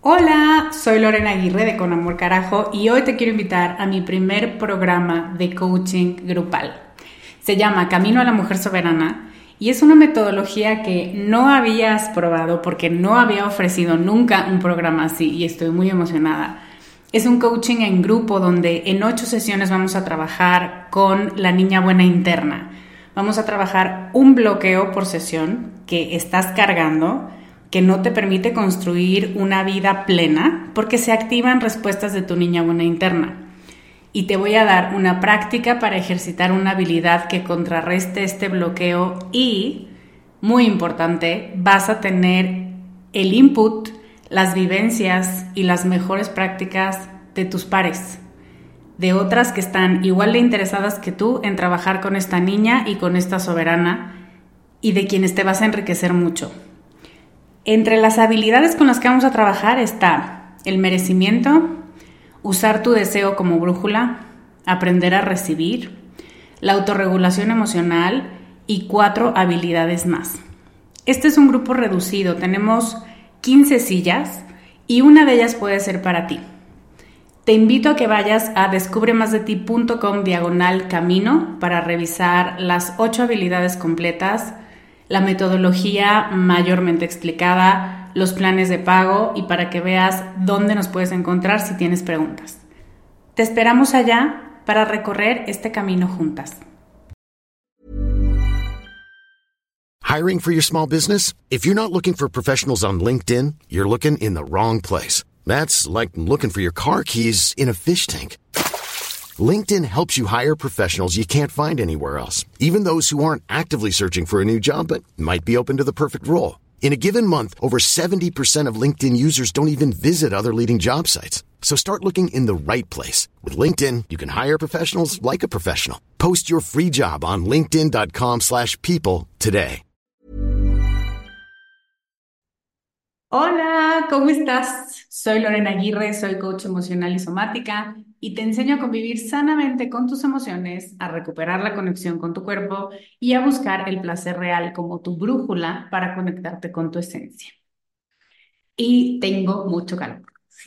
Hola, soy Lorena Aguirre de Con Amor Carajo y hoy te quiero invitar a mi primer programa de coaching grupal. Se llama Camino a la Mujer Soberana y es una metodología que no habías probado porque no había ofrecido nunca un programa así y estoy muy emocionada. Es un coaching en grupo donde en 8 sesiones vamos a trabajar con la niña buena interna. Vamos a trabajar un bloqueo por sesión que estás cargando, que no te permite construir una vida plena porque se activan respuestas de tu niña buena interna. Y te voy a dar una práctica para ejercitar una habilidad que contrarreste este bloqueo y, muy importante, vas a tener el input, las vivencias y las mejores prácticas de tus pares, de otras que están igual de interesadas que tú en trabajar con esta niña y con esta soberana y de quienes te vas a enriquecer mucho. Entre las habilidades con las que vamos a trabajar está el merecimiento, usar tu deseo como brújula, aprender a recibir, la autorregulación emocional y 4 habilidades más. Este es un grupo reducido, tenemos 15 sillas y una de ellas puede ser para ti. Te invito a que vayas a descubremasdeti.com/camino para revisar las 8 habilidades completas, la metodología mayormente explicada, los planes de pago y para que veas dónde nos puedes encontrar si tienes preguntas. Te esperamos allá para recorrer este camino juntas. Hiring for your small business? If you're not looking for professionals on LinkedIn, you're looking in the wrong place. That's like looking for your car keys in a fish tank. LinkedIn helps you hire professionals you can't find anywhere else, even those who aren't actively searching for a new job but might be open to the perfect role. In a given month, over 70% of LinkedIn users don't even visit other leading job sites. So start looking in the right place. With LinkedIn, you can hire professionals like a professional. Post your free job on linkedin.com/people today. Hola, ¿cómo estás? Soy Lorena Aguirre, soy coach emocional y somática y te enseño a convivir sanamente con tus emociones, a recuperar la conexión con tu cuerpo y a buscar el placer real como tu brújula para conectarte con tu esencia. Y tengo mucho calor.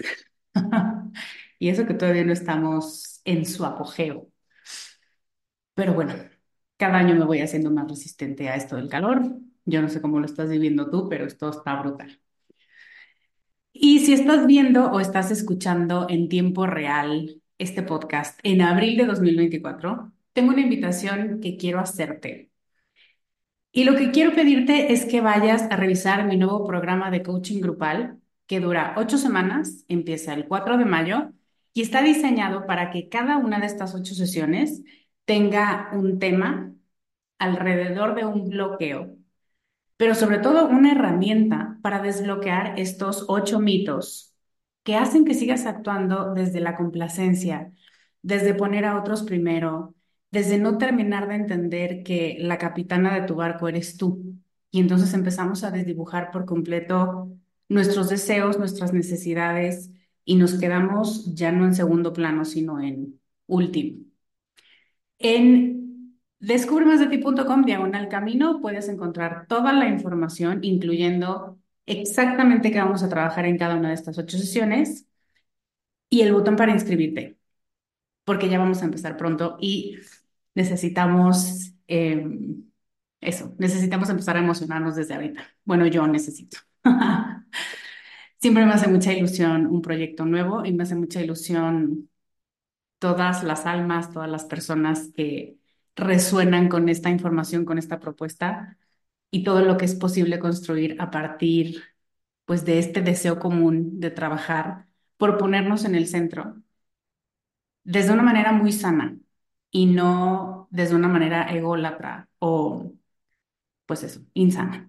Y eso que todavía no estamos en su apogeo. Pero bueno, cada año me voy haciendo más resistente a esto del calor. Yo no sé cómo lo estás viviendo tú, pero esto está brutal. Y si estás viendo o estás escuchando en tiempo real este podcast en abril de 2024, tengo una invitación que quiero hacerte. Y lo que quiero pedirte es que vayas a revisar mi nuevo programa de coaching grupal que dura 8 semanas, empieza el 4 de mayo y está diseñado para que cada una de estas 8 sesiones tenga un tema alrededor de un bloqueo, pero sobre todo una herramienta para desbloquear estos 8 mitos que hacen que sigas actuando desde la complacencia, desde poner a otros primero, desde no terminar de entender que la capitana de tu barco eres tú. Y entonces empezamos a desdibujar por completo nuestros deseos, nuestras necesidades y nos quedamos ya no en segundo plano, sino en último. En descubremasdeti.com/camino puedes encontrar toda la información, incluyendo exactamente qué vamos a trabajar en cada una de estas 8 sesiones y el botón para inscribirte, porque ya vamos a empezar pronto y necesitamos necesitamos empezar a emocionarnos desde ahorita. Bueno, yo necesito. Siempre me hace mucha ilusión un proyecto nuevo y me hace mucha ilusión todas las almas, todas las personas que resuenan con esta información, con esta propuesta y todo lo que es posible construir a partir, pues, de este deseo común de trabajar por ponernos en el centro desde una manera muy sana y no desde una manera ególatra o, pues eso, insana.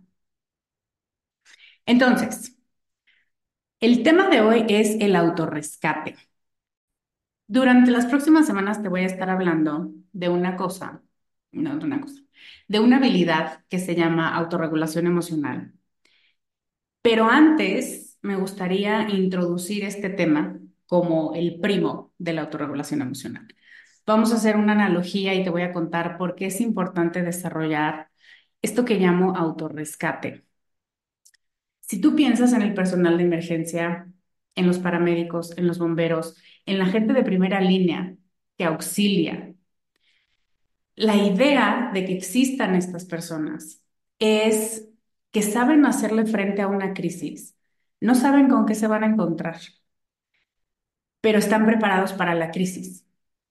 Entonces, el tema de hoy es el autorrescate. Durante las próximas semanas te voy a estar hablando de una cosa, no de una cosa, de una habilidad que se llama autorregulación emocional. Pero antes me gustaría introducir este tema como el primo de la autorregulación emocional. Vamos a hacer una analogía y te voy a contar por qué es importante desarrollar esto que llamo autorrescate. Si tú piensas en el personal de emergencia, en los paramédicos, en los bomberos, en la gente de primera línea que auxilia. La idea de que existan estas personas es que saben hacerle frente a una crisis, no saben con qué se van a encontrar, pero están preparados para la crisis.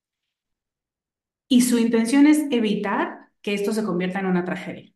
Y su intención es evitar que esto se convierta en una tragedia,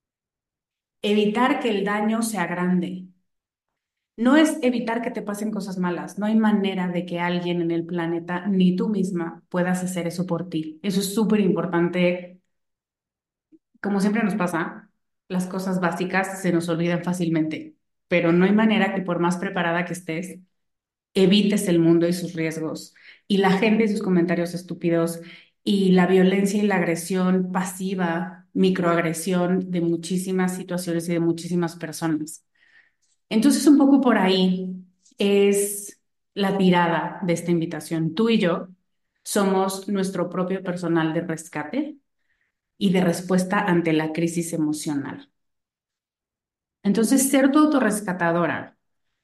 evitar que el daño sea grande. No es evitar que te pasen cosas malas, no hay manera de que alguien en el planeta, ni tú misma, puedas hacer eso por ti. Eso es súper importante. Como siempre nos pasa, las cosas básicas se nos olvidan fácilmente, pero no hay manera que por más preparada que estés, evites el mundo y sus riesgos, y la gente y sus comentarios estúpidos, y la violencia y la agresión pasiva, microagresión de muchísimas situaciones y de muchísimas personas. Entonces, un poco por ahí es la tirada de esta invitación. Tú y yo somos nuestro propio personal de rescate y de respuesta ante la crisis emocional. Entonces, ser tu autorrescatadora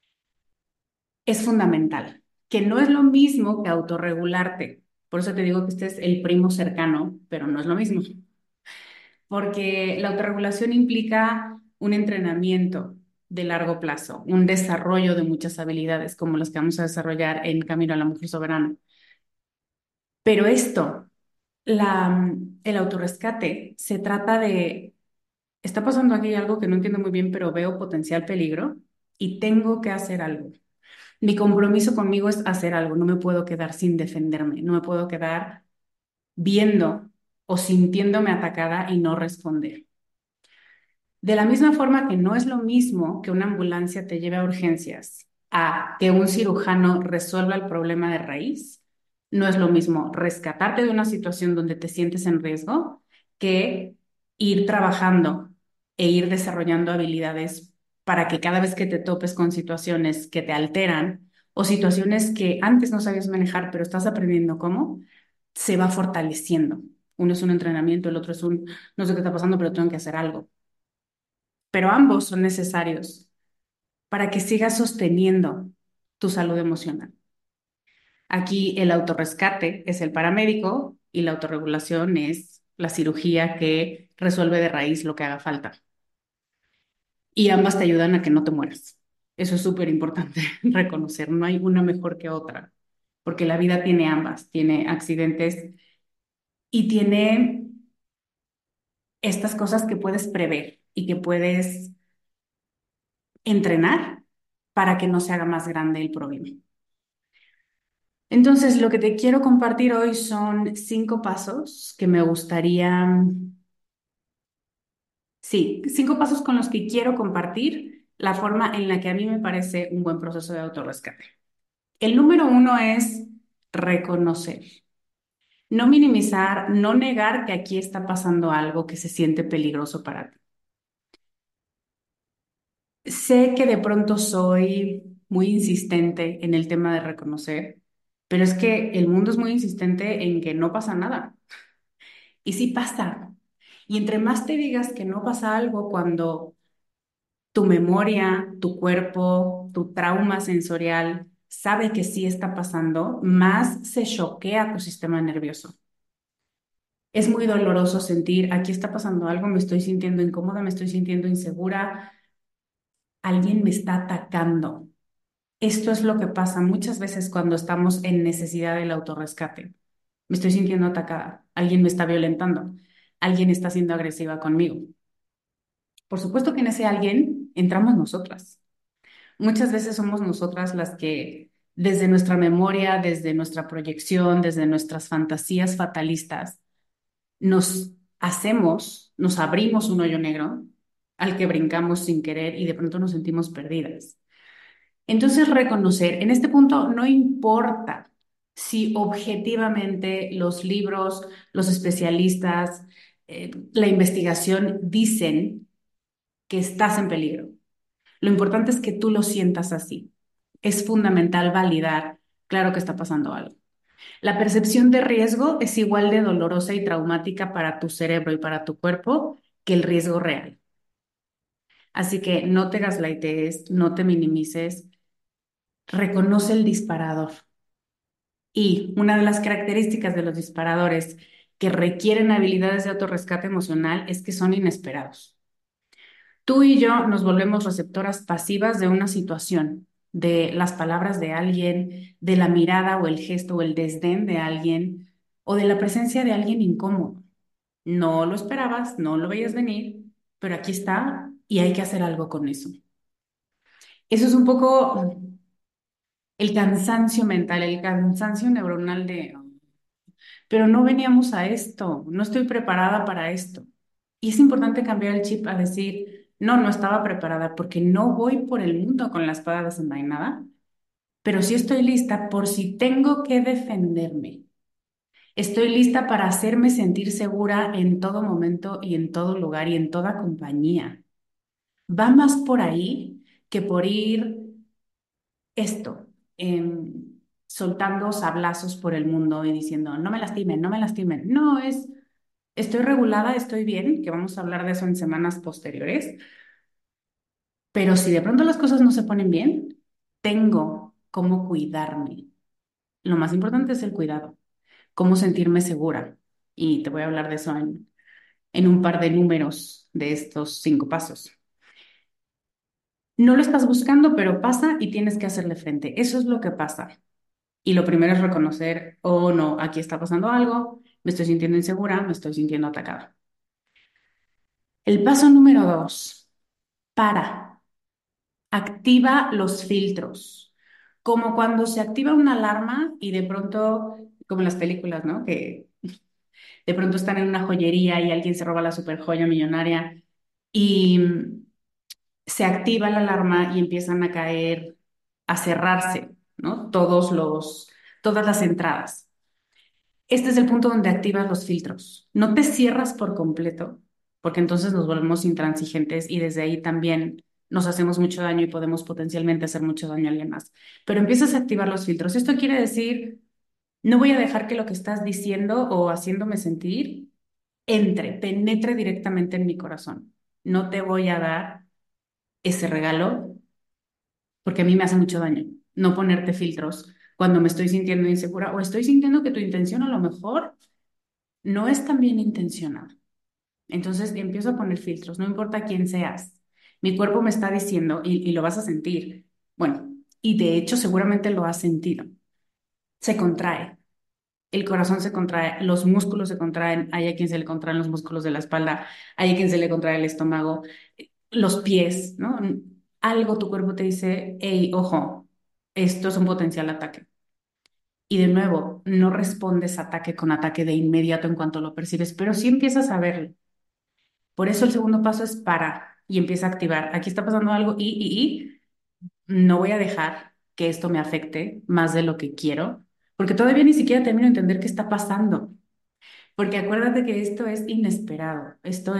es fundamental, que no es lo mismo que autorregularte. Por eso te digo que este es el primo cercano, pero no es lo mismo, porque la autorregulación implica un entrenamiento de largo plazo, un desarrollo de muchas habilidades como las que vamos a desarrollar en Camino a la Mujer Soberana. Pero esto, el autorrescate, se trata de está pasando aquí algo que no entiendo muy bien, pero veo potencial peligro y tengo que hacer algo. Mi compromiso conmigo es hacer algo, no me puedo quedar sin defenderme, no me puedo quedar viendo o sintiéndome atacada y no responder. De la misma forma que no es lo mismo que una ambulancia te lleve a urgencias a que un cirujano resuelva el problema de raíz, no es lo mismo rescatarte de una situación donde te sientes en riesgo que ir trabajando e ir desarrollando habilidades para que cada vez que te topes con situaciones que te alteran o situaciones que antes no sabías manejar, pero estás aprendiendo cómo, se va fortaleciendo. Uno es un entrenamiento, el otro es un, no sé qué está pasando, pero tengo que hacer algo, pero ambos son necesarios para que sigas sosteniendo tu salud emocional. Aquí el autorrescate es el paramédico y la autorregulación es la cirugía que resuelve de raíz lo que haga falta. Y ambas te ayudan a que no te mueras. Eso es súper importante reconocer. No hay una mejor que otra, porque la vida tiene ambas, tiene accidentes y tiene estas cosas que puedes prever y que puedes entrenar para que no se haga más grande el problema. Entonces, lo que te quiero compartir hoy son 5 pasos que me gustaría, sí, 5 pasos con los que quiero compartir la forma en la que a mí me parece un buen proceso de autorrescate. El número 1 es reconocer, no minimizar, no negar que aquí está pasando algo que se siente peligroso para ti. Sé que de pronto soy muy insistente en el tema de reconocer, pero es que el mundo es muy insistente en que no pasa nada. Y sí pasa. Y entre más te digas que no pasa algo cuando tu memoria, tu cuerpo, tu trauma sensorial sabe que sí está pasando, más se choquea tu sistema nervioso. Es muy doloroso sentir, aquí está pasando algo, me estoy sintiendo incómoda, me estoy sintiendo insegura, alguien me está atacando. Esto es lo que pasa muchas veces cuando estamos en necesidad del autorrescate. Me estoy sintiendo atacada, alguien me está violentando, alguien está siendo agresiva conmigo. Por supuesto que en ese alguien entramos nosotras. Muchas veces somos nosotras las que desde nuestra memoria, desde nuestra proyección, desde nuestras fantasías fatalistas, nos hacemos, nos abrimos un hoyo negro al que brincamos sin querer y de pronto nos sentimos perdidas. Entonces, reconocer, en este punto no importa si objetivamente los libros, los especialistas, la investigación dicen que estás en peligro. Lo importante es que tú lo sientas así. Es fundamental validar, claro que está pasando algo. La percepción de riesgo es igual de dolorosa y traumática para tu cerebro y para tu cuerpo que el riesgo real. Así que no te gaslightes, no te minimices. reconoce el disparador. Y una de las características de los disparadores que requieren habilidades de autorrescate emocional es que son inesperados. Tú y yo nos volvemos receptoras pasivas de una situación, de las palabras de alguien, de la mirada o el gesto o el desdén de alguien o de la presencia de alguien incómodo. No lo esperabas, no lo veías venir, pero aquí está y hay que hacer algo con eso. Eso es un poco el cansancio mental, el cansancio neuronal de, pero no veníamos a esto, no estoy preparada para esto. Y es importante cambiar el chip a decir, no, no estaba preparada porque no voy por el mundo con la espada desenvainada, pero sí estoy lista por si tengo que defenderme. Estoy lista para hacerme sentir segura en todo momento y en todo lugar y en toda compañía. Va más por ahí que por ir esto, soltando sablazos por el mundo y diciendo, no me lastimen, no me lastimen. No, es, estoy regulada, estoy bien, que vamos a hablar de eso en semanas posteriores, pero si de pronto las cosas no se ponen bien, tengo cómo cuidarme. Lo más importante es el cuidado, cómo sentirme segura. Y te voy a hablar de eso en un par de números de estos 5 pasos. No lo estás buscando, pero pasa y tienes que hacerle frente. Eso es lo que pasa. Y lo primero es reconocer, oh no, aquí está pasando algo, me estoy sintiendo insegura, me estoy sintiendo atacada. El paso número 2, para, activa los filtros. Como cuando se activa una alarma y de pronto, como en las películas, ¿no? Que de pronto están en una joyería y alguien se roba la super joya millonaria y se activa la alarma y empiezan a caer, a cerrarse, ¿no? Todas las entradas. Este es el punto donde activas los filtros. No te cierras por completo, porque entonces nos volvemos intransigentes y desde ahí también nos hacemos mucho daño y podemos potencialmente hacer mucho daño a alguien más. Pero empiezas a activar los filtros. Esto quiere decir, no voy a dejar que lo que estás diciendo o haciéndome sentir penetre directamente en mi corazón. No te voy a dar ese regalo porque a mí me hace mucho daño no ponerte filtros cuando me estoy sintiendo insegura o estoy sintiendo que tu intención a lo mejor no es tan bien intencionada. Entonces empiezo a poner filtros, no importa quién seas. Mi cuerpo me está diciendo, y lo vas a sentir, bueno, y de hecho seguramente lo has sentido, se contrae, el corazón se contrae, los músculos se contraen, hay a quien se le contraen los músculos de la espalda, hay a quien se le contrae el estómago, los pies, ¿no? Algo tu cuerpo te dice, hey, ojo, esto es un potencial ataque. Y de nuevo, no respondes ataque con ataque de inmediato en cuanto lo percibes, pero sí empiezas a verlo. Por eso el segundo paso es para y empieza a activar. Aquí está pasando algo y no voy a dejar que esto me afecte más de lo que quiero, porque todavía ni siquiera termino de entender qué está pasando. Porque acuérdate que esto es inesperado. Esto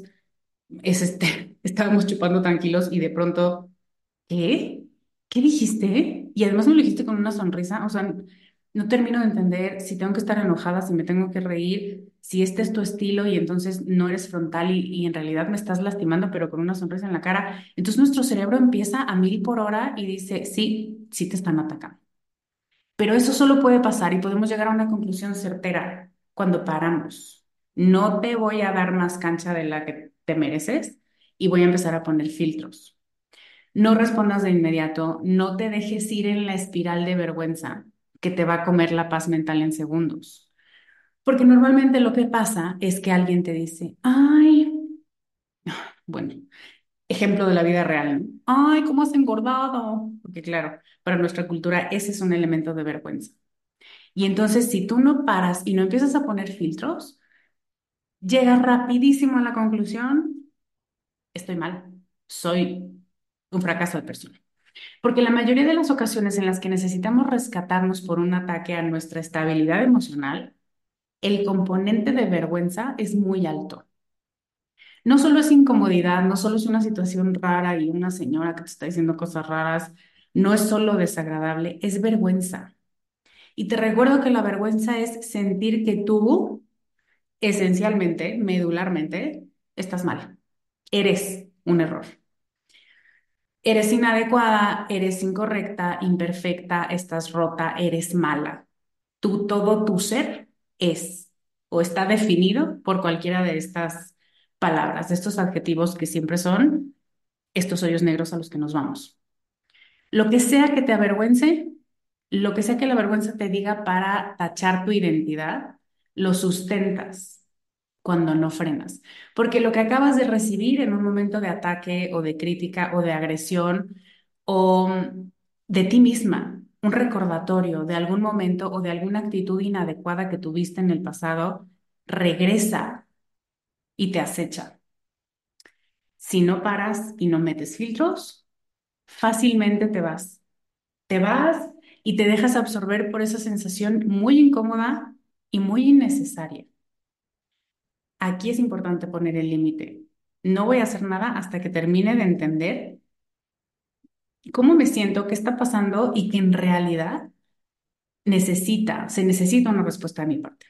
estábamos chupando tranquilos y de pronto, ¿qué? ¿Qué dijiste? Y además me lo dijiste con una sonrisa. O sea, no termino de entender si tengo que estar enojada, si me tengo que reír, si este es tu estilo y entonces no eres frontal y en realidad me estás lastimando, pero con una sonrisa en la cara. Entonces nuestro cerebro empieza a 1000 por hora y dice, sí, sí te están atacando. Pero eso solo puede pasar y podemos llegar a una conclusión certera cuando paramos. No te voy a dar más cancha de la que te mereces y voy a empezar a poner filtros. No respondas de inmediato, no te dejes ir en la espiral de vergüenza que te va a comer la paz mental en segundos. Porque normalmente lo que pasa es que alguien te dice, ay, bueno, ejemplo de la vida real, ¿no? Ay, ¿cómo has engordado? Porque claro, para nuestra cultura ese es un elemento de vergüenza. Y entonces si tú no paras y no empiezas a poner filtros, llegas rapidísimo a la conclusión, estoy mal, soy un fracaso de persona. Porque la mayoría de las ocasiones en las que necesitamos rescatarnos por un ataque a nuestra estabilidad emocional, el componente de vergüenza es muy alto. No solo es incomodidad, no solo es una situación rara y una señora que te está diciendo cosas raras, no es solo desagradable, es vergüenza. Y te recuerdo que la vergüenza es sentir que tú, esencialmente, medularmente, estás mal. Eres un error. Eres inadecuada, eres incorrecta, imperfecta, estás rota, eres mala. Todo tu ser es o está definido por cualquiera de estas palabras, de estos adjetivos que siempre son estos hoyos negros a los que nos vamos. Lo que sea que te avergüence, lo que sea que la vergüenza te diga para tachar tu identidad, lo sustentas cuando no frenas. Porque lo que acabas de recibir en un momento de ataque o de crítica o de agresión o de ti misma, un recordatorio de algún momento o de alguna actitud inadecuada que tuviste en el pasado, regresa y te acecha. Si no paras y no metes filtros, fácilmente te vas. Te vas y te dejas absorber por esa sensación muy incómoda y muy innecesaria. Aquí es importante poner el límite. No voy a hacer nada hasta que termine de entender cómo me siento, qué está pasando y que en realidad se necesita una respuesta de mi parte.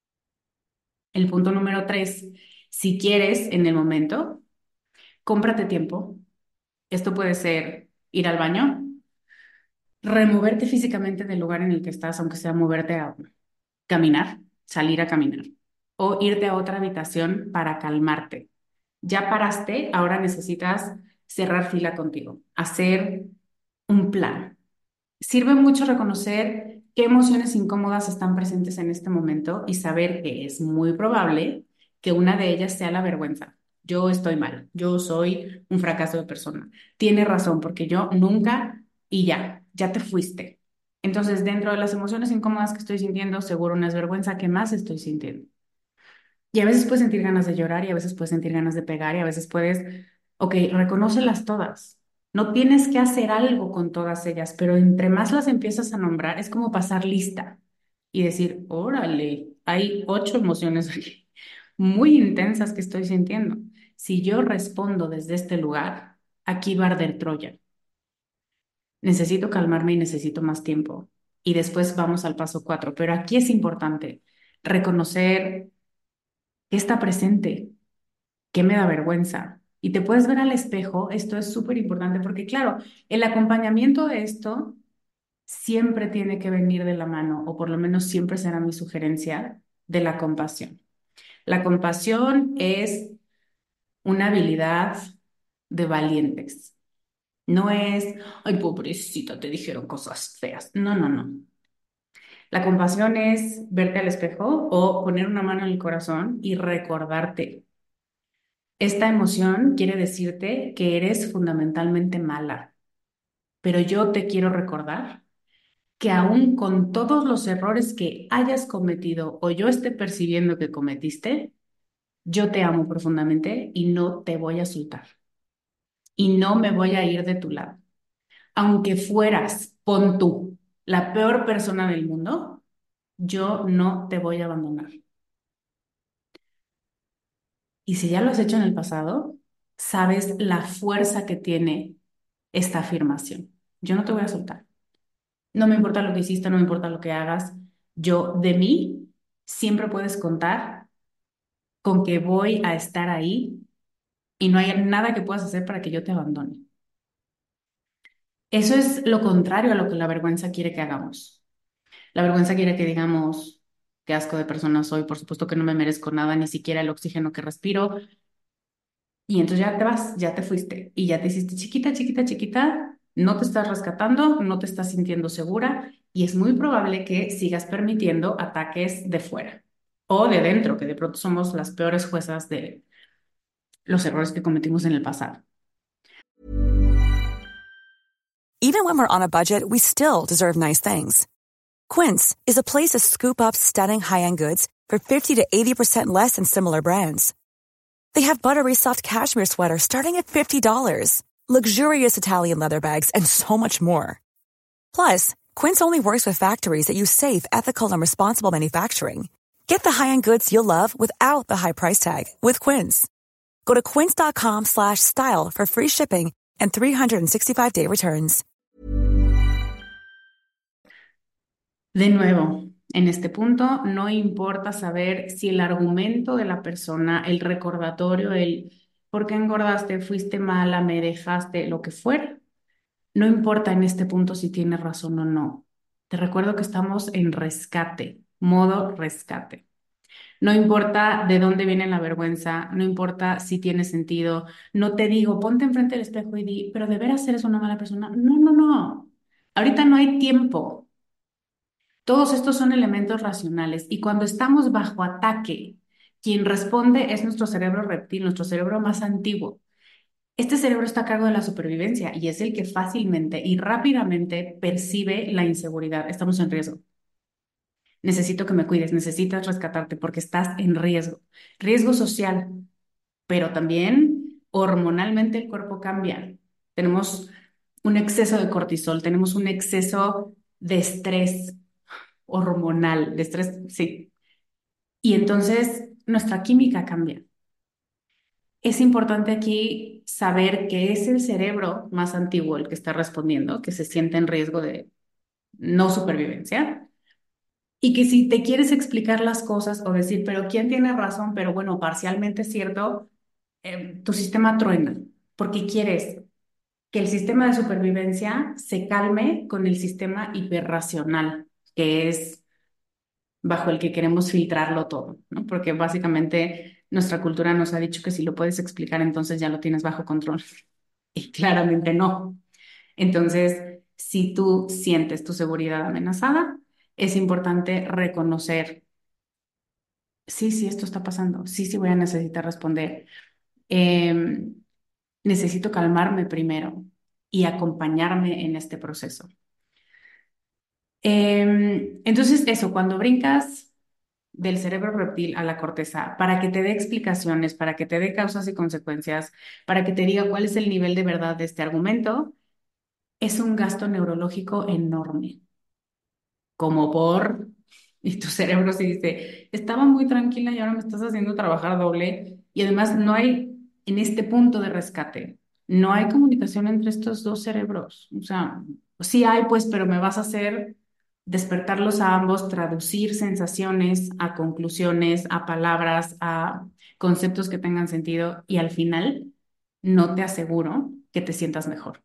El punto número 3, si quieres en el momento, cómprate tiempo. Esto puede ser ir al baño, removerte físicamente del lugar en el que estás, aunque sea moverte a caminar, salir a caminar o irte a otra habitación para calmarte. Ya paraste, ahora necesitas cerrar fila contigo, hacer un plan. Sirve mucho reconocer qué emociones incómodas están presentes en este momento y saber que es muy probable que una de ellas sea la vergüenza. Yo estoy mal, yo soy un fracaso de persona. Tiene razón, porque yo nunca y ya te fuiste. Entonces, dentro de las emociones incómodas que estoy sintiendo, seguro una es vergüenza. ¿Qué más estoy sintiendo? Y a veces puedes sentir ganas de llorar y a veces puedes sentir ganas de pegar y a veces puedes, ok, reconócelas todas. No tienes que hacer algo con todas ellas, pero entre más las empiezas a nombrar, es como pasar lista y decir, órale, hay 8 emociones aquí, muy intensas que estoy sintiendo. Si yo respondo desde este lugar, aquí va a arder Troya. Necesito calmarme y necesito más tiempo. Y después vamos al paso 4. Pero aquí es importante reconocer qué está presente, qué me da vergüenza. Y te puedes ver al espejo, esto es súper importante porque claro, el acompañamiento de esto siempre tiene que venir de la mano, o por lo menos siempre será mi sugerencia, de la compasión. La compasión es una habilidad de valientes. No es, ay, pobrecita, te dijeron cosas feas. No, no, no. La compasión es verte al espejo o poner una mano en el corazón y recordarte. Esta emoción quiere decirte que eres fundamentalmente mala, pero yo te quiero recordar que aún con todos los errores que hayas cometido o yo esté percibiendo que cometiste, yo te amo profundamente y no te voy a soltar y no me voy a ir de tu lado. Aunque fueras, pon tú, la peor persona del mundo, yo no te voy a abandonar. Y si ya lo has hecho en el pasado, sabes la fuerza que tiene esta afirmación. Yo no te voy a soltar. No me importa lo que hiciste, no me importa lo que hagas. Yo de mí siempre puedes contar con que voy a estar ahí y no hay nada que puedas hacer para que yo te abandone. Eso es lo contrario a lo que la vergüenza quiere que hagamos. La vergüenza quiere que digamos, qué asco de persona soy, por supuesto que no me merezco nada, ni siquiera el oxígeno que respiro. Y entonces ya te vas, ya te fuiste y ya te hiciste chiquita, chiquita, chiquita, no te estás rescatando, no te estás sintiendo segura y es muy probable que sigas permitiendo ataques de fuera o de dentro, que de pronto somos las peores juezas de los errores que cometimos en el pasado. Even when we're on a budget, we still deserve nice things. Quince is a place to scoop up stunning high-end goods for 50 to 80% less than similar brands. They have buttery soft cashmere sweaters starting at $50, luxurious Italian leather bags, and so much more. Plus, Quince only works with factories that use safe, ethical, and responsible manufacturing. Get the high-end goods you'll love without the high price tag with Quince. Go to quince.com/style for free shipping and 365-day returns. De nuevo, en este punto no importa saber si el argumento de la persona, el recordatorio, el por qué engordaste, fuiste mala, me dejaste, lo que fuera, No importa en este punto si tienes razón o no. Te recuerdo que estamos en rescate, modo rescate. No importa de dónde viene la vergüenza, no importa si tiene sentido. No te digo, ponte enfrente del espejo y di, pero ¿de veras eres una mala persona? No, no, no. Ahorita no hay tiempo. Todos estos son elementos racionales y cuando estamos bajo ataque, quien responde es nuestro cerebro reptil, nuestro cerebro más antiguo. Este cerebro está a cargo de la supervivencia y es el que fácilmente y rápidamente percibe la inseguridad. Estamos en riesgo. Necesito que me cuides, necesitas rescatarte porque estás en riesgo. Riesgo social, pero también hormonalmente el cuerpo cambia. Tenemos un exceso de cortisol, tenemos un exceso de estrés hormonal, de estrés, sí. Y entonces nuestra química cambia. Es importante aquí saber que es el cerebro más antiguo el que está respondiendo, que se siente en riesgo de no supervivencia. Y que si te quieres explicar las cosas o decir, pero ¿quién tiene razón? Pero bueno, parcialmente es cierto, tu sistema truena, porque quieres que el sistema de supervivencia se calme con el sistema hiperracional, que es bajo el que queremos filtrarlo todo, ¿no? Porque básicamente nuestra cultura nos ha dicho que si lo puedes explicar, entonces ya lo tienes bajo control. Y claramente no. Entonces, si tú sientes tu seguridad amenazada, es importante reconocer, sí, sí, esto está pasando, sí, sí voy a necesitar responder. Em, Necesito calmarme primero y acompañarme en este proceso. Entonces, eso, cuando brincas del cerebro reptil a la corteza, para que te dé explicaciones, para que te dé causas y consecuencias, para que te diga cuál es el nivel de verdad de este argumento, es un gasto neurológico enorme, como por, y tu cerebro se dice, estaba muy tranquila y ahora me estás haciendo trabajar doble, y además no hay, en este punto de rescate, no hay comunicación entre estos dos cerebros, o sea, sí hay, pues, pero me vas a hacer despertarlos a ambos, traducir sensaciones a conclusiones, a palabras, a conceptos que tengan sentido, y al final no te aseguro que te sientas mejor.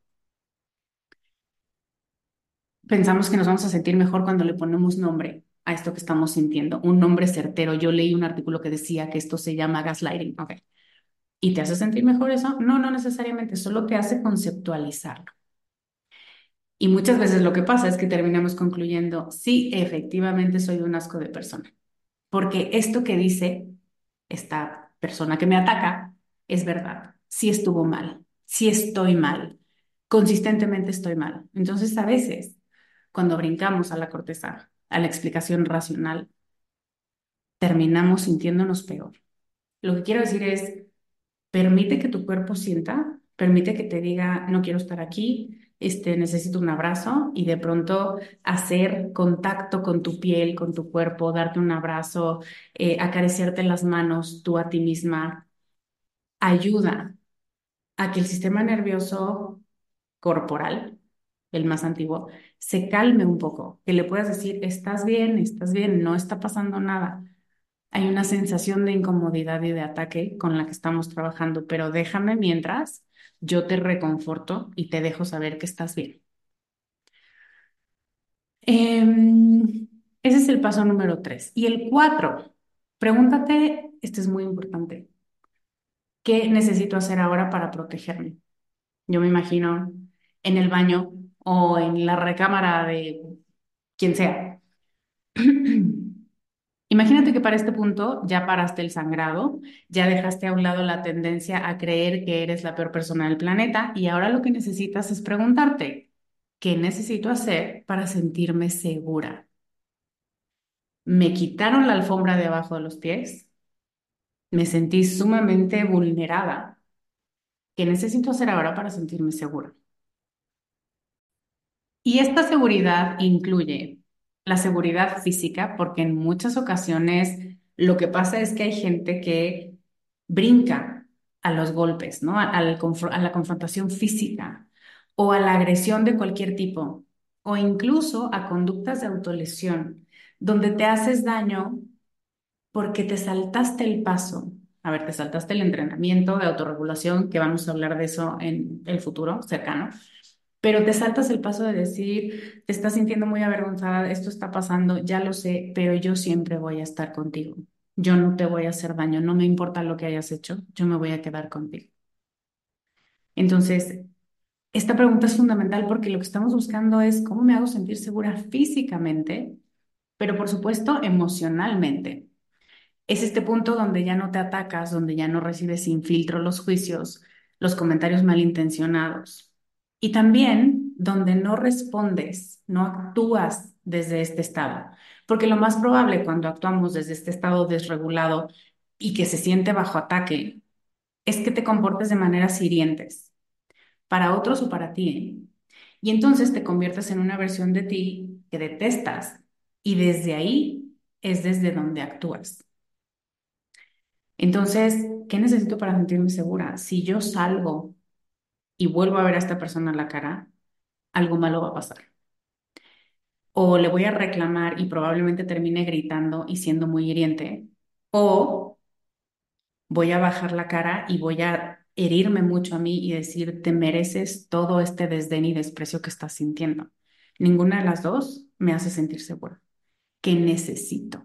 Pensamos que nos vamos a sentir mejor cuando le ponemos nombre a esto que estamos sintiendo, un nombre certero. Yo leí un artículo que decía que esto se llama gaslighting, ¿ok? ¿Y te hace sentir mejor eso? No, no necesariamente, solo te hace conceptualizarlo. Y muchas veces lo que pasa es que terminamos concluyendo, sí, efectivamente soy un asco de persona, porque esto que dice esta persona que me ataca es verdad, sí estuvo mal, sí estoy mal, consistentemente estoy mal. Entonces, a veces, cuando brincamos a la corteza, a la explicación racional, terminamos sintiéndonos peor. Lo que quiero decir es, permite que tu cuerpo sienta, permite que te diga, no quiero estar aquí, necesito un abrazo y de pronto hacer contacto con tu piel, con tu cuerpo, darte un abrazo, acariciarte las manos tú a ti misma, ayuda a que el sistema nervioso corporal, el más antiguo, se calme un poco, que le puedas decir, estás bien, no está pasando nada. Hay una sensación de incomodidad y de ataque con la que estamos trabajando, pero déjame mientras yo te reconforto y te dejo saber que estás bien. Ese es el paso número 3. Y el 4, pregúntate, este es muy importante, ¿qué necesito hacer ahora para protegerme? Yo me imagino en el baño o en la recámara de quien sea. Imagínate que para este punto ya paraste el sangrado, ya dejaste a un lado la tendencia a creer que eres la peor persona del planeta y ahora lo que necesitas es preguntarte, ¿qué necesito hacer para sentirme segura? Me quitaron la alfombra de abajo de los pies, me sentí sumamente vulnerada. ¿Qué necesito hacer ahora para sentirme segura? Y esta seguridad incluye la seguridad física, porque en muchas ocasiones lo que pasa es que hay gente que brinca a los golpes, ¿no? A la confrontación física o a la agresión de cualquier tipo, o incluso a conductas de autolesión, donde te haces daño porque te saltaste el paso. A ver, te saltaste el entrenamiento de autorregulación, que vamos a hablar de eso en el futuro cercano, Pero te saltas el paso de decir, te estás sintiendo muy avergonzada, esto está pasando, ya lo sé, pero yo siempre voy a estar contigo. Yo no te voy a hacer daño, no me importa lo que hayas hecho, yo me voy a quedar contigo. Entonces, esta pregunta es fundamental porque lo que estamos buscando es cómo me hago sentir segura físicamente, pero por supuesto emocionalmente. Es este punto donde ya no te atacas, donde ya no recibes sin filtro los juicios, los comentarios malintencionados. Y también donde no respondes, no actúas desde este estado. Porque lo más probable cuando actuamos desde este estado desregulado y que se siente bajo ataque, es que te comportes de maneras hirientes, para otros o para ti, ¿eh? Y entonces te conviertes en una versión de ti que detestas y desde ahí es desde donde actúas. Entonces, ¿qué necesito para sentirme segura? Si yo salgo y vuelvo a ver a esta persona a la cara, algo malo va a pasar. O le voy a reclamar y probablemente termine gritando y siendo muy hiriente. O voy a bajar la cara y voy a herirme mucho a mí y decir, te mereces todo este desdén y desprecio que estás sintiendo. Ninguna de las dos me hace sentir segura. ¿Qué necesito?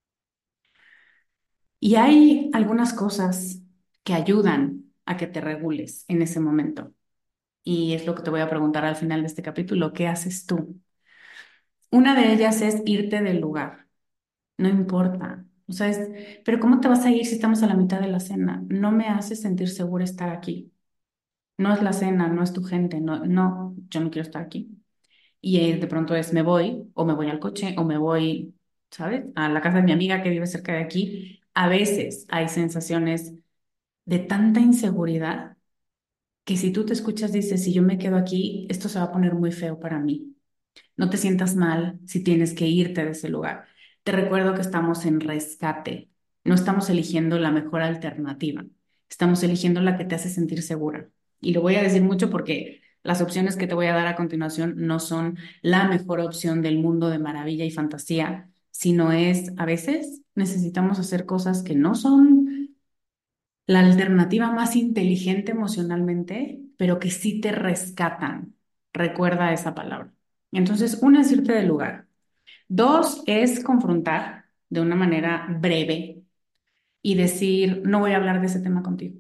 Y hay algunas cosas que ayudan a que te regules en ese momento. Y es lo que te voy a preguntar al final de este capítulo. ¿Qué haces tú? Una de ellas es irte del lugar. No importa. O sea, pero ¿cómo te vas a ir si estamos a la mitad de la cena? No me hace sentir segura estar aquí. No es la cena, no es tu gente, no, no, yo no quiero estar aquí. Y de pronto es me voy, o me voy al coche, o me voy, ¿sabes? A la casa de mi amiga que vive cerca de aquí. A veces hay sensaciones de tanta inseguridad que si tú te escuchas, dices, si yo me quedo aquí, esto se va a poner muy feo para mí. No te sientas mal si tienes que irte de ese lugar. Te recuerdo que estamos en rescate. No estamos eligiendo la mejor alternativa. Estamos eligiendo la que te hace sentir segura. Y lo voy a decir mucho porque las opciones que te voy a dar a continuación no son la mejor opción del mundo de maravilla y fantasía, sino es, a veces necesitamos hacer cosas que no son la alternativa más inteligente emocionalmente, pero que sí te rescatan. Recuerda esa palabra. Entonces, una es irte del lugar. Dos es confrontar de una manera breve y decir, no voy a hablar de ese tema contigo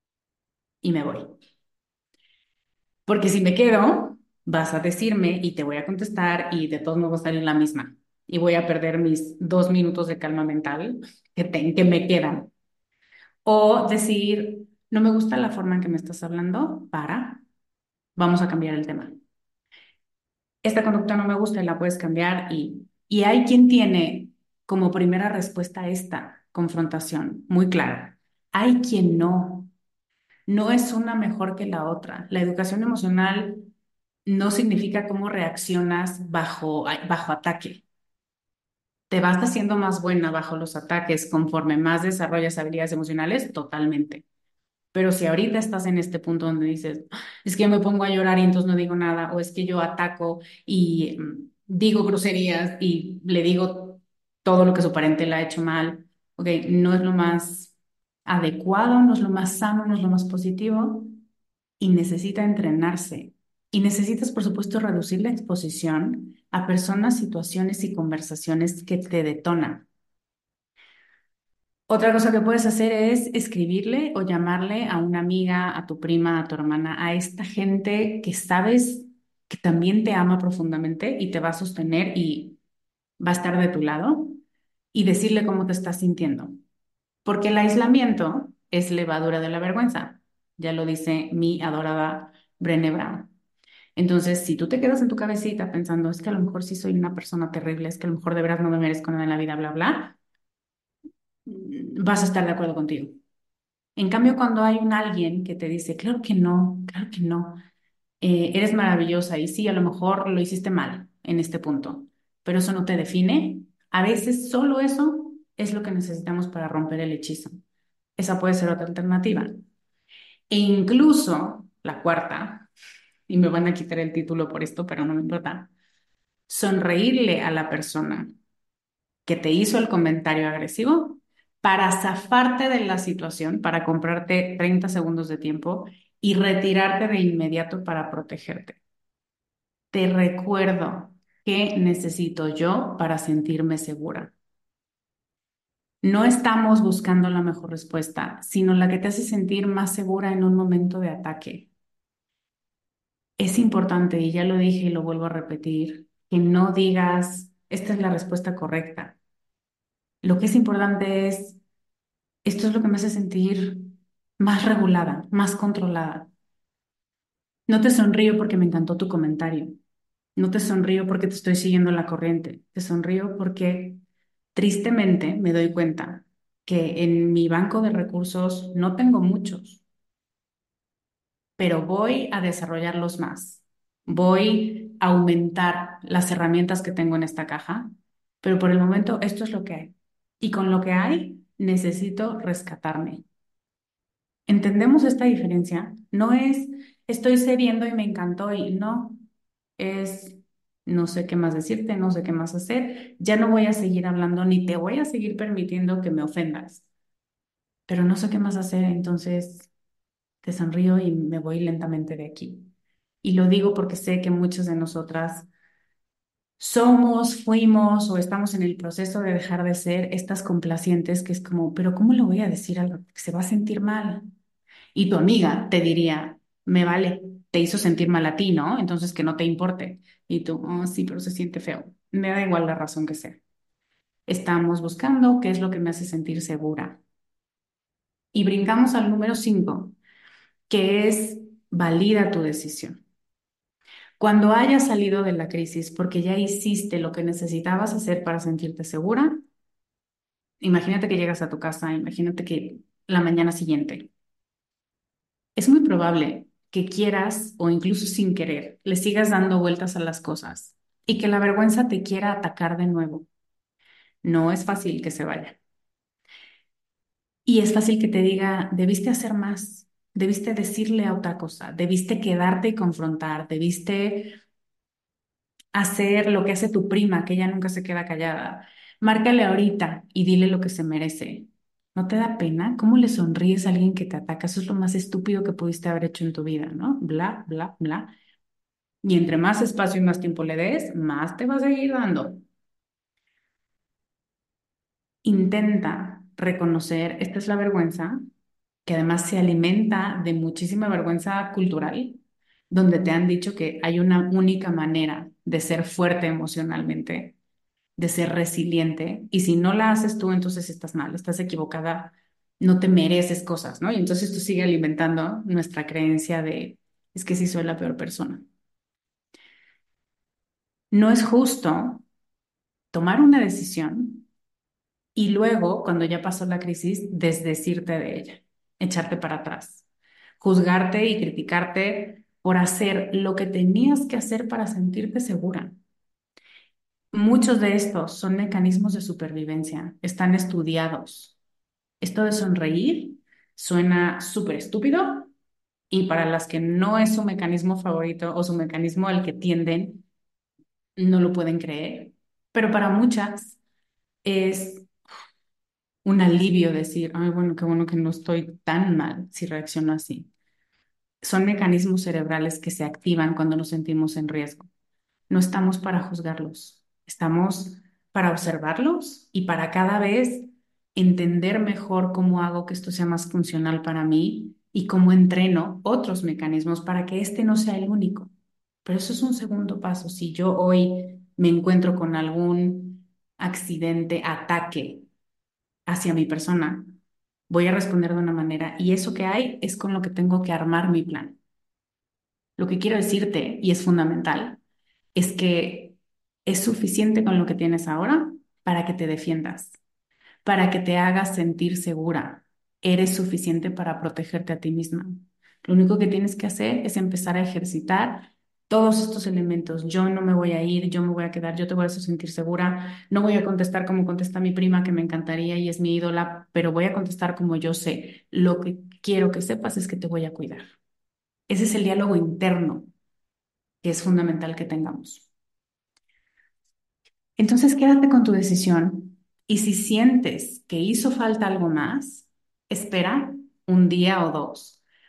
y me voy. Porque si me quedo, vas a decirme y te voy a contestar y de todos modos voy a estar en la misma y voy a perder mis 2 minutos de calma mental que me quedan. O decir, no me gusta la forma en que me estás hablando, vamos a cambiar el tema. Esta conducta no me gusta y la puedes cambiar y hay quien tiene como primera respuesta esta confrontación muy clara. Hay quien no, no es una mejor que la otra. La educación emocional no significa cómo reaccionas bajo ataque. ¿Te vas haciendo más buena bajo los ataques conforme más desarrollas habilidades emocionales? Totalmente. Pero si ahorita estás en este punto donde dices, "Ah, es que yo me pongo a llorar y entonces no digo nada, o es que yo ataco y digo groserías y le digo todo lo que su parente le ha hecho mal, ok, no es lo más adecuado, no es lo más sano, no es lo más positivo y necesita entrenarse. Y necesitas, por supuesto, reducir la exposición a personas, situaciones y conversaciones que te detonan. Otra cosa que puedes hacer es escribirle o llamarle a una amiga, a tu prima, a tu hermana, a esta gente que sabes que también te ama profundamente y te va a sostener y va a estar de tu lado y decirle cómo te estás sintiendo. Porque el aislamiento es levadura de la vergüenza. Ya lo dice mi adorada Brené Brown. Entonces, si tú te quedas en tu cabecita pensando, es que a lo mejor sí soy una persona terrible, es que a lo mejor de veras no me merezco nada en la vida, bla, bla, vas a estar de acuerdo contigo. En cambio, cuando hay un alguien que te dice, claro que no, eres maravillosa y sí, a lo mejor lo hiciste mal en este punto, pero eso no te define, a veces solo eso es lo que necesitamos para romper el hechizo. Esa puede ser otra alternativa. E incluso la cuarta, y me van a quitar el título por esto, pero no me importa, sonreírle a la persona que te hizo el comentario agresivo para zafarte de la situación, para comprarte 30 segundos de tiempo y retirarte de inmediato para protegerte. Te recuerdo qué necesito yo para sentirme segura. No estamos buscando la mejor respuesta, sino la que te hace sentir más segura en un momento de ataque. Es importante, y ya lo dije y lo vuelvo a repetir, que no digas, esta es la respuesta correcta. Lo que es importante es, esto es lo que me hace sentir más regulada, más controlada. No te sonrío porque me encantó tu comentario. No te sonrío porque te estoy siguiendo la corriente. Te sonrío porque tristemente me doy cuenta que en mi banco de recursos no tengo muchos, pero voy a desarrollarlos más. Voy a aumentar las herramientas que tengo en esta caja, pero por el momento esto es lo que hay. Y con lo que hay, necesito rescatarme. ¿Entendemos esta diferencia? No es estoy cediendo y me encantó y no, es no sé qué más decirte, no sé qué más hacer, ya no voy a seguir hablando ni te voy a seguir permitiendo que me ofendas, pero no sé qué más hacer, entonces te sonrío y me voy lentamente de aquí. Y lo digo porque sé que muchas de nosotras somos, fuimos o estamos en el proceso de dejar de ser estas complacientes que es como, pero ¿cómo le voy a decir algo que se va a sentir mal? Y tu amiga te diría, me vale, te hizo sentir mal a ti, ¿no? Entonces que no te importe. Y tú, oh, sí, pero se siente feo. Me da igual la razón que sea. Estamos buscando qué es lo que me hace sentir segura. Y brincamos al número 5, que es valida tu decisión. Cuando hayas salido de la crisis porque ya hiciste lo que necesitabas hacer para sentirte segura, imagínate que llegas a tu casa, imagínate que la mañana siguiente. Es muy probable que quieras o incluso sin querer le sigas dando vueltas a las cosas y que la vergüenza te quiera atacar de nuevo. No es fácil que se vaya. Y es fácil que te diga, debiste hacer más, debiste decirle a otra cosa, debiste quedarte y confrontar, debiste hacer lo que hace tu prima, que ella nunca se queda callada. Márcale ahorita y dile lo que se merece. ¿No te da pena? ¿Cómo le sonríes a alguien que te ataca? Eso es lo más estúpido que pudiste haber hecho en tu vida, ¿no? Bla, bla, bla. Y entre más espacio y más tiempo le des, más te va a seguir dando. Intenta reconocer, esta es la vergüenza, que además se alimenta de muchísima vergüenza cultural, donde te han dicho que hay una única manera de ser fuerte emocionalmente, de ser resiliente, y si no la haces tú, entonces estás mal, estás equivocada, no te mereces cosas, ¿no? Y entonces tú sigue alimentando nuestra creencia de, es que sí soy la peor persona. No es justo tomar una decisión y luego, cuando ya pasó la crisis, desdecirte de ella, echarte para atrás, juzgarte y criticarte por hacer lo que tenías que hacer para sentirte segura. Muchos de estos son mecanismos de supervivencia, están estudiados. Esto de sonreír suena súper estúpido y para las que no es su mecanismo favorito o su mecanismo al que tienden, no lo pueden creer, pero para muchas es un alivio decir, ay, bueno, qué bueno que no estoy tan mal si reacciono así. Son mecanismos cerebrales que se activan cuando nos sentimos en riesgo. No estamos para juzgarlos, estamos para observarlos y para cada vez entender mejor cómo hago que esto sea más funcional para mí y cómo entreno otros mecanismos para que este no sea el único. Pero eso es un segundo paso. Si yo hoy me encuentro con algún accidente, ataque hacia mi persona, voy a responder de una manera y eso que hay es con lo que tengo que armar mi plan. Lo que quiero decirte, y es fundamental, es que es suficiente con lo que tienes ahora para que te defiendas, para que te hagas sentir segura. Eres suficiente para protegerte a ti misma. Lo único que tienes que hacer es empezar a ejercitar todos estos elementos. Yo no me voy a ir, yo me voy a quedar, yo te voy a hacer sentir segura. No voy a contestar como contesta mi prima, que me encantaría y es mi ídola, pero voy a contestar como yo sé. Lo que quiero que sepas es que te voy a cuidar. Ese es el diálogo interno que es fundamental que tengamos. Entonces, quédate con tu decisión y si sientes que hizo falta algo más, espera un día o dos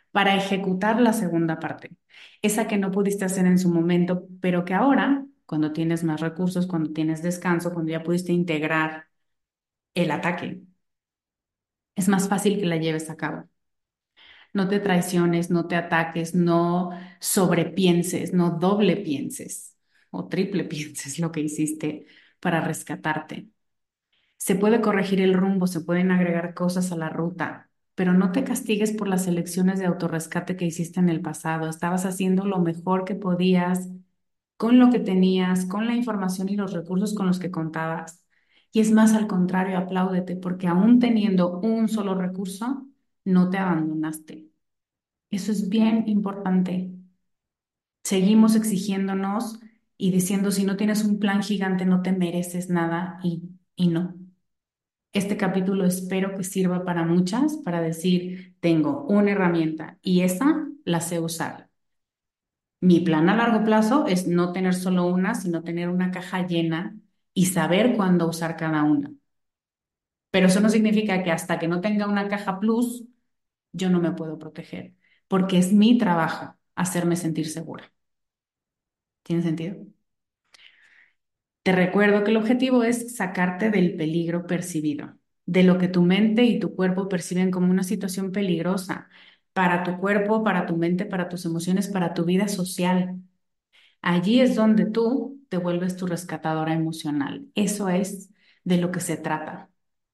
para ejecutar la segunda parte, esa que no pudiste hacer en su momento, pero que ahora, cuando tienes más recursos, cuando tienes descanso, cuando ya pudiste integrar el ataque, es más fácil que la lleves a cabo. No te traiciones, no te ataques, no sobrepienses, no doble pienses o triple pienses lo que hiciste para rescatarte. Se puede corregir el rumbo, se pueden agregar cosas a la ruta, pero no te castigues por las elecciones de autorrescate que hiciste en el pasado. Estabas haciendo lo mejor que podías con lo que tenías, con la información y los recursos con los que contabas. Y es más, al contrario, apláudete porque aún teniendo un solo recurso, no te abandonaste. Eso es bien importante. Seguimos exigiéndonos y diciendo, si no tienes un plan gigante, no te mereces nada y no. Este capítulo espero que sirva para muchas, para decir, tengo una herramienta y esa la sé usar. Mi plan a largo plazo es no tener solo una, sino tener una caja llena y saber cuándo usar cada una. Pero eso no significa que hasta que no tenga una caja plus, yo no me puedo proteger, porque es mi trabajo hacerme sentir segura. ¿Tiene sentido? Te recuerdo que el objetivo es sacarte del peligro percibido, de lo que tu mente y tu cuerpo perciben como una situación peligrosa para tu cuerpo, para tu mente, para tus emociones, para tu vida social. Allí es donde tú te vuelves tu rescatadora emocional. Eso es de lo que se trata.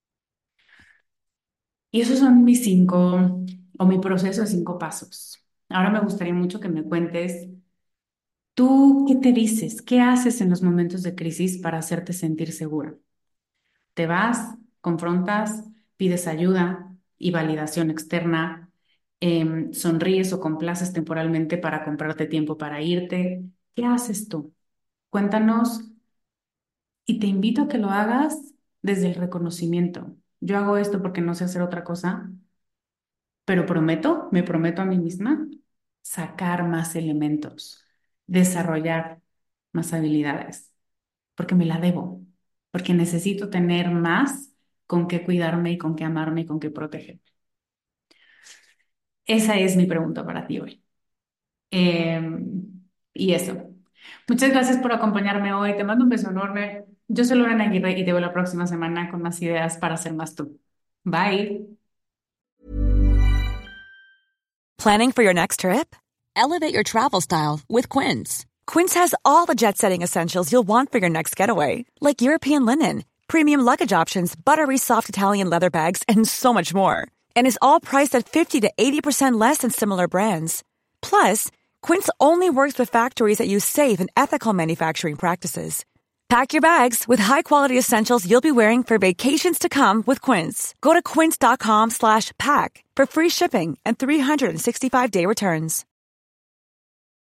Y esos son mis 5, o mi proceso de 5 pasos. Ahora me gustaría mucho que me cuentes, ¿tú qué te dices? ¿Qué haces en los momentos de crisis para hacerte sentir segura? ¿Te vas, confrontas, pides ayuda y validación externa? ¿Sonríes o complaces temporalmente para comprarte tiempo para irte? ¿Qué haces tú? Cuéntanos y te invito a que lo hagas desde el reconocimiento. Yo hago esto porque no sé hacer otra cosa, pero me prometo a mí misma, sacar más elementos, desarrollar más habilidades, porque me la debo, porque necesito tener más con qué cuidarme y con qué amarme y con qué protegerme. Esa es mi pregunta para ti hoy. Eh, y eso. Muchas gracias por acompañarme hoy. Te mando un beso enorme. Yo soy Lorena Aguirre y te veo la próxima semana con más ideas para ser más tú. Bye. Planning for your next trip? Elevate your travel style with Quince. Quince has all the jet-setting essentials you'll want for your next getaway, like European linen, premium luggage options, buttery soft Italian leather bags, and so much more. And is all priced at 50 to 80% less than similar brands. Plus, Quince only works with factories that use safe and ethical manufacturing practices. Pack your bags with high-quality essentials you'll be wearing for vacations to come with Quince. Go to quince.com/pack for free shipping and 365-day returns.